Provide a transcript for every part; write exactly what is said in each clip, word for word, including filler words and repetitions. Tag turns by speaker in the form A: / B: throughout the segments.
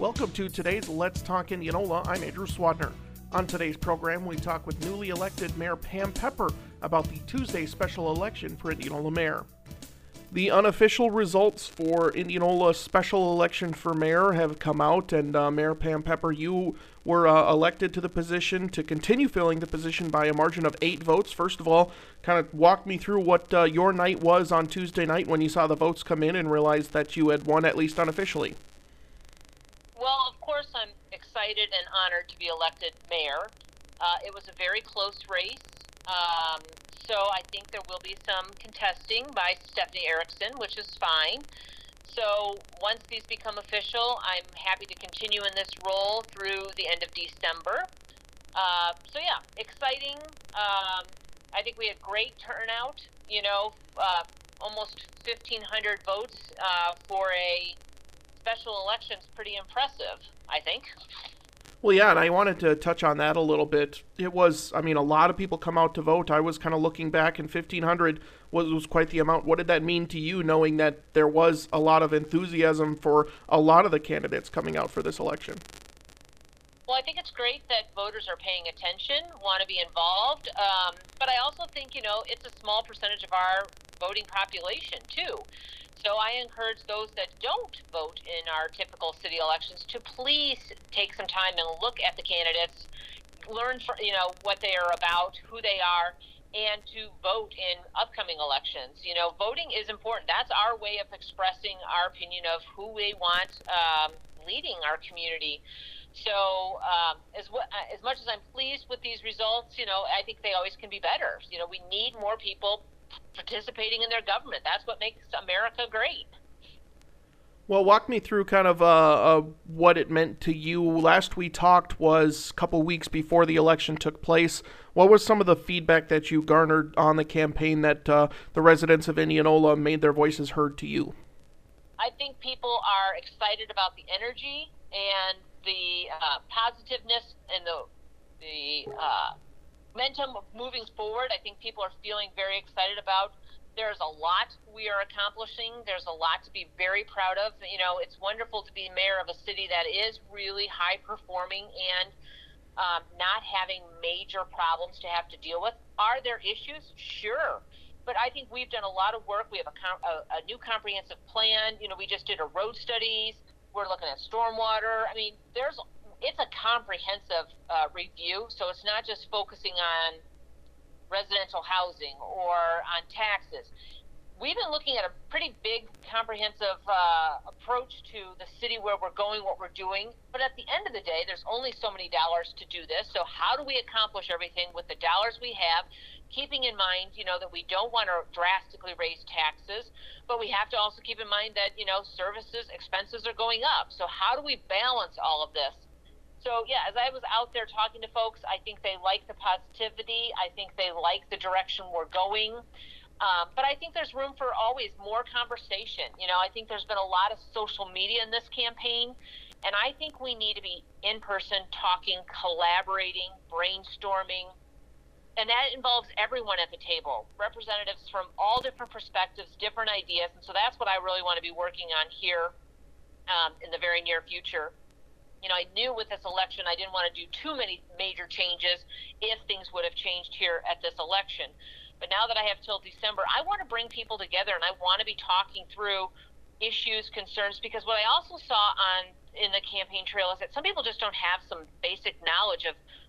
A: Welcome to today's Let's Talk Indianola. I'm Andrew Swadner. On today's program, we talk with newly elected Mayor Pam Pepper about the Tuesday special election for Indianola Mayor. The unofficial results for Indianola's special election for mayor have come out, and uh, Mayor Pam Pepper, you were uh, elected to the position to continue filling the position by a margin of eight votes. First of all, kind of walk me through what uh, your night was on Tuesday night when you saw the votes come in and realized that you had won, at least unofficially.
B: Well, of course, I'm excited and honored to be elected mayor. Uh, it was a very close race. Um, so I think there will be some contesting by Stephanie Erickson, which is fine. So once these become official, I'm happy to continue in this role through the end of December. Uh, so yeah, exciting. Um, I think we had great turnout, you know, uh, almost fifteen hundred votes uh, for a special election is pretty impressive, I think.
A: Well, yeah, and I wanted to touch on that a little bit. It was, I mean, a lot of people come out to vote. I was kind of looking back, and fifteen hundred was, was quite the amount. What did that mean to you, knowing that there was a lot of enthusiasm for a lot of the candidates coming out for this election?
B: Well, I think it's great that voters are paying attention, want to be involved, um, but I also think, you know, it's a small percentage of our voting population, too. So I encourage those that don't vote in our typical city elections to please take some time and look at the candidates, learn, for, you know, what they are about, who they are, and to vote in upcoming elections. You know, voting is important. That's our way of expressing our opinion of who we want um, leading our community. So um, as, w- as much as I'm pleased with these results, you know, I think they always can be better. You know, we need more people participating in their government. That's what makes America great.
A: Well, walk me through kind of uh, uh, what it meant to you. Last we talked was a couple weeks before the election took place. What was some of the feedback that you garnered on the campaign that uh, the residents of Indianola made their voices heard to you?
B: I think people are excited about the energy and the uh, positiveness and the the uh, momentum of moving forward. I think people are feeling very excited about. There's a lot we are accomplishing. There's a lot to be very proud of. You know, it's wonderful to be mayor of a city that is really high performing and um, not having major problems to have to deal with. Are there issues? Sure. But I think we've done a lot of work. We have a, com- a, a new comprehensive plan. You know, we just did a road studies. We're looking at stormwater. I mean, there's it's a comprehensive uh, review, so it's not just focusing on residential housing or on taxes. We've been looking at a pretty big comprehensive uh, approach to the city, where we're going, what we're doing. But at the end of the day, there's only so many dollars to do this. So how do we accomplish everything with the dollars we have, keeping in mind, you know, that we don't want to drastically raise taxes, but we have to also keep in mind that, you know, services, expenses are going up. So how do we balance all of this? So, yeah, as I was out there talking to folks, I think they like the positivity. I think they like the direction we're going. Um, but I think there's room for always more conversation. You know, I think there's been a lot of social media in this campaign, and I think we need to be in person, talking, collaborating, brainstorming, and that involves everyone at the table, representatives from all different perspectives, different ideas. And so that's what I really want to be working on here um, in the very near future. You know, I knew with this election I didn't want to do too many major changes if things would have changed here at this election. But now that I have till December, I want to bring people together, and I want to be talking through issues, concerns, because what I also saw on in the campaign trail is that some people just don't have some basic knowledge of,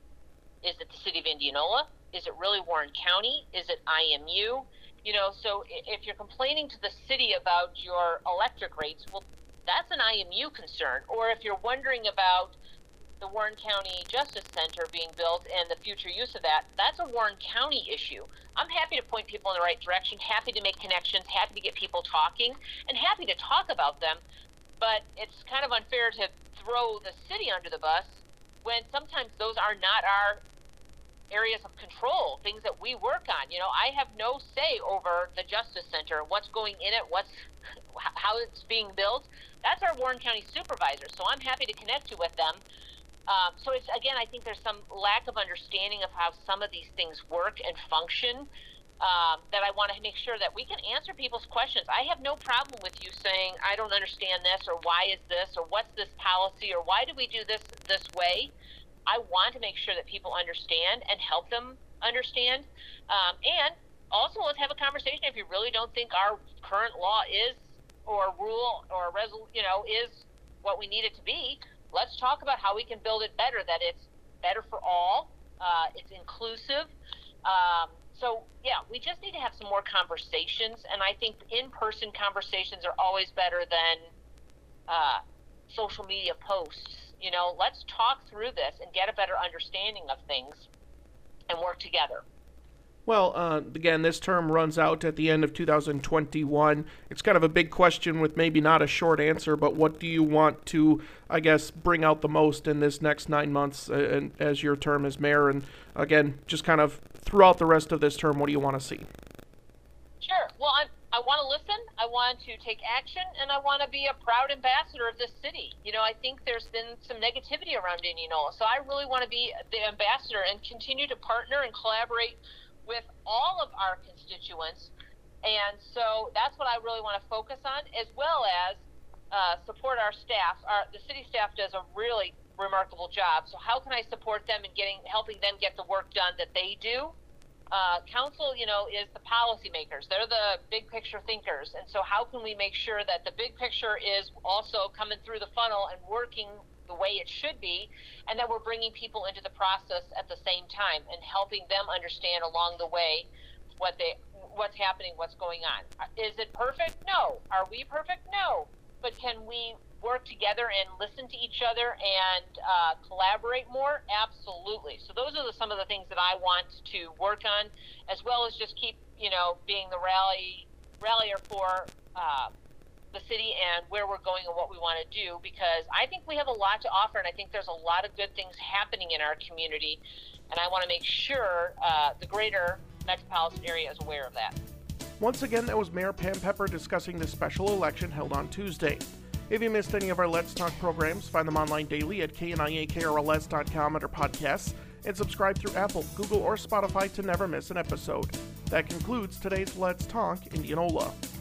B: is it the city of Indianola? Is it really Warren County? Is it I M U? You know, so if you're complaining to the city about your electric rates, well, that's an I M U concern. Or if you're wondering about the Warren County Justice Center being built and the future use of that, that's a Warren County issue. I'm happy to point people in the right direction, happy to make connections, happy to get people talking, and happy to talk about them. But it's kind of unfair to throw the city under the bus when sometimes those are not our areas of control, things that we work on. You know, I have no say over the Justice Center, what's going in it, what's how it's being built. That's our Warren County supervisor, so I'm happy to connect you with them. Um, so it's, again, I think there's some lack of understanding of how some of these things work and function. um, that I want to make sure that we can answer people's questions. I have no problem with you saying, I don't understand this, or why is this, or what's this policy, or why do we do this this way? I want to make sure that people understand and help them understand. Um, and also, let's have a conversation. If you really don't think our current law is, or rule, or resol- you know, is what we need it to be, let's talk about how we can build it better, that it's better for all, uh, it's inclusive. Um, so, yeah, we just need to have some more conversations, and I think in-person conversations are always better than uh, social media posts. You know, let's talk through this and get a better understanding of things and work together.
A: Well, uh, again, this term runs out at the end of two thousand twenty-one. It's kind of a big question with maybe not a short answer, but what do you want to, I guess, bring out the most in this next nine months uh, as your term as mayor? And again, just kind of throughout the rest of this term, what do you want to see?
B: Sure. Well, I'm, I want to listen, I want to take action, and I want to be a proud ambassador of this city. You know, I think there's been some negativity around Indianola, so I really want to be the ambassador and continue to partner and collaborate with all of our constituents. And so that's what I really want to focus on, as well as uh, support our staff. Our, the city staff does a really remarkable job. So how can I support them in getting, helping them get the work done that they do? Uh, council, you know, is the policymakers. They're the big picture thinkers. And so how can we make sure that the big picture is also coming through the funnel and working the way it should be, and that we're bringing people into the process at the same time and helping them understand along the way what they, what's happening, what's going on. Is it perfect? No. Are we perfect? No. But can we work together and listen to each other and uh, collaborate more? Absolutely. So those are the, some of the things that I want to work on, as well as just keep, you know, being the rally rallier for uh, the city and where we're going and what we want to do, because I think we have a lot to offer, and I think there's a lot of good things happening in our community, and I want to make sure uh, the greater metropolitan area is aware of that.
A: Once again, that was Mayor Pam Pepper discussing the special election held on Tuesday. If you missed any of our Let's Talk programs, find them online daily at K N I A K R L S dot com under podcasts, and subscribe through Apple, Google, or Spotify to never miss an episode. That concludes today's Let's Talk Indianola.